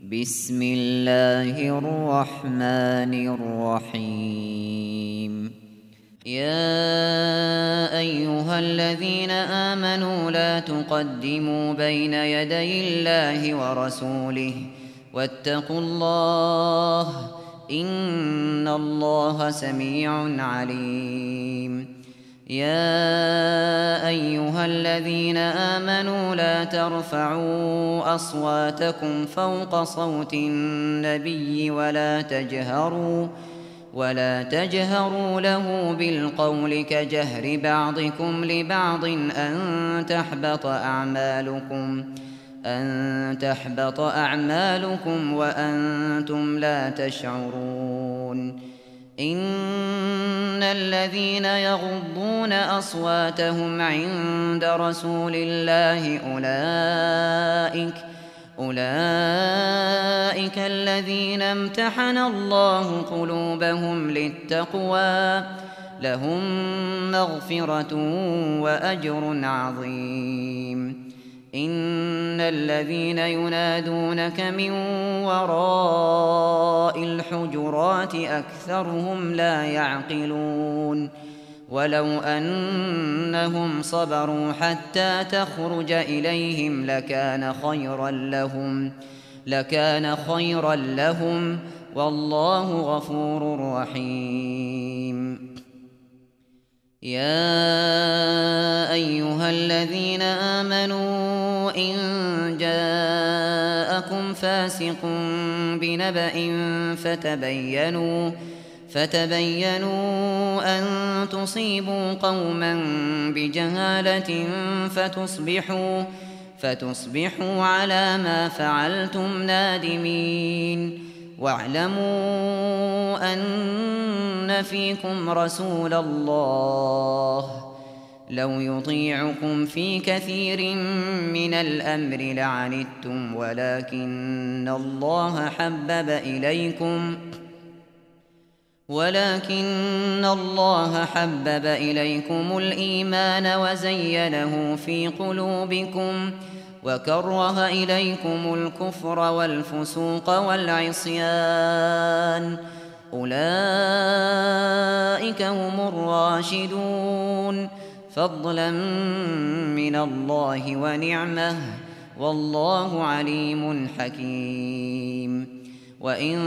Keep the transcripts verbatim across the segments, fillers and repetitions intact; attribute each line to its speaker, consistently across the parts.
Speaker 1: بسم الله الرحمن الرحيم. يا أيها الذين آمنوا لا تقدموا بين يدي الله ورسوله واتقوا الله إن الله سميع عليم. يا أيها الذين آمنوا لا ترفعوا أصواتكم فوق صوت النبي ولا تجهروا ولا تجهروا له بالقول كجهر بعضكم لبعض أن تحبط أعمالكم أن تحبط أعمالكم وأنتم لا تشعرون. إن الذين يغضون أصواتهم عند رسول الله أولئك أولئك الذين امتحن الله قلوبهم للتقوى لهم مغفرة وأجر عظيم. إن الذين ينادونك من وراء الحجرات أكثرهم لا يعقلون. ولو أنهم صبروا حتى تخرج إليهم لكان خيرا لهم لكان خيرا لهم والله غفور رحيم. يا أيها الذين آمنوا إن جاءكم فاسق بنبأ فتبينوا فتبينوا أن تصيبوا قوما بجهالة فتصبحوا فتصبحوا على ما فعلتم نادمين. واعلموا أن فيكم رسول الله لو يطيعكم في كثير من الأمر لعنتم ولكن الله حبب إليكم ولكن الله حبب إليكم الإيمان وزينه في قلوبكم وكره إليكم الكفر والفسوق والعصيان أولئك هم الراشدون فضلا من الله ونعمه والله عليم حكيم. وإن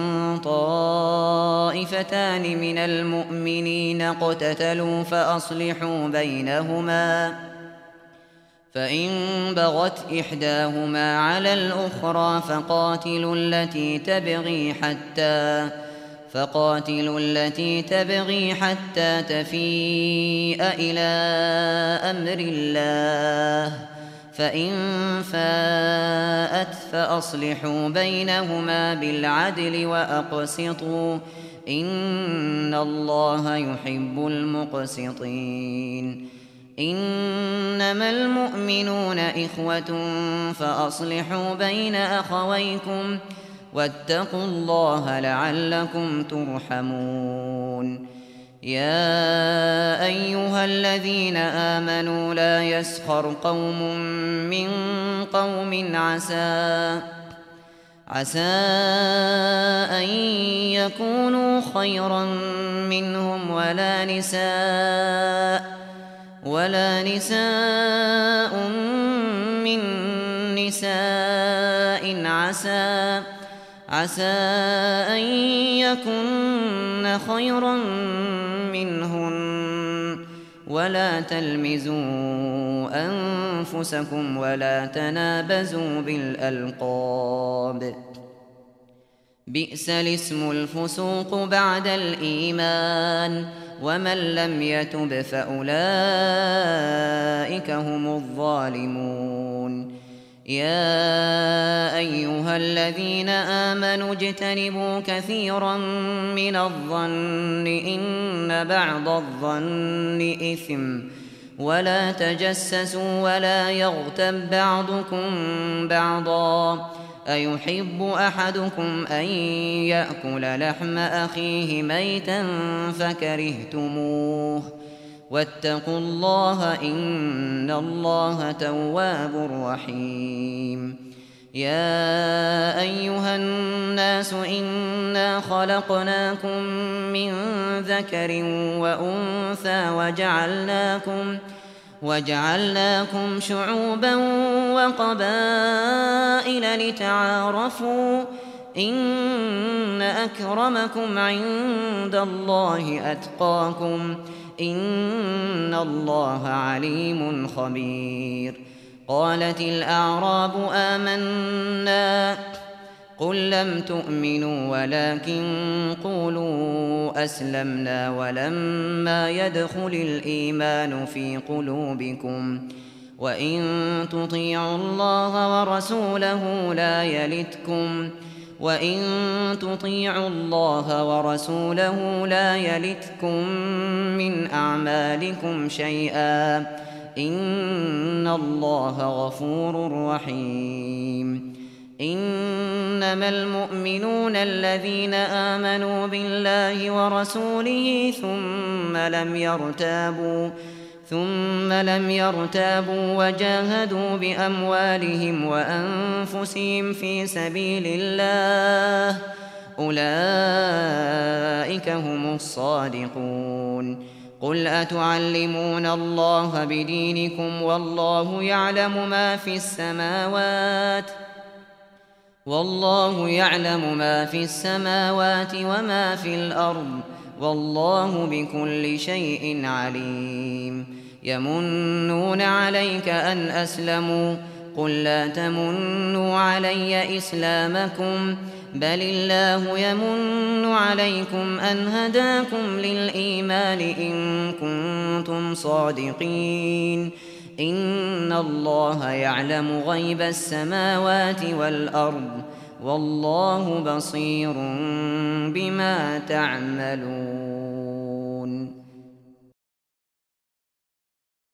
Speaker 1: طائفتان من المؤمنين اقتتلوا فأصلحوا بينهما فإن بغت إحداهما على الأخرى فقاتلوا التي تبغي حتى فقاتلوا التي تبغي حتى تفيء إلى أمر الله فإن فاءت فأصلحوا بينهما بالعدل وأقسطوا إن الله يحب المقسطين. إنما المؤمنون إخوة فأصلحوا بين أخويكم واتقوا الله لعلكم ترحمون. يا أيها الذين آمنوا لا يسخر قوم من قوم عسى عسى أن يكونوا خيرا منهم ولا نساء ولا نساء من نساء عسى عسى أن يكن خيرا منهن ولا تلمزوا أنفسكم ولا تنابزوا بالألقاب بئس الاسم الفسوق بعد الإيمان ومن لم يتب فأولئك هم الظالمون. يا أيها الذين آمنوا اجتنبوا كثيرا من الظن إن بعض الظن إثم ولا تجسسوا ولا يغتب بعضكم بعضا أيحب أحدكم أن يأكل لحم أخيه ميتا فكرهتموه واتقوا الله إن الله تواب رحيم. يا أيها الناس إنا خلقناكم من ذكر وأنثى وجعلناكم وجعلناكم شعوبا وقبائل لتعارفوا إن أكرمكم عند الله أتقاكم إن الله عليم خبير. قالت الأعراب آمنا قل لم تؤمنوا ولكن قولوا أسلمنا ولما يدخل الإيمان في قلوبكم وإن تطيعوا الله ورسوله لا يلتكم وإن تطيعوا الله ورسوله لا يلتكم من أعمالكم شيئا إن الله غفور رحيم. إنما المؤمنون الذين آمنوا بالله ورسوله ثم لم يرتابوا ثم لم يرتابوا وجاهدوا بأموالهم وأنفسهم في سبيل الله أولئك هم الصادقون. قل أتعلمون الله بدينكم والله يعلم ما في السماوات والله يعلم ما في السماوات وما في الأرض والله بكل شيء عليم. يمنون عليك أن أسلموا قل لا تمنوا علي إسلامكم بل الله يمن عليكم أن هداكم للإيمان إن كنتم صادقين. إن الله يعلم غيب السماوات والأرض والله بصير بما تعملون.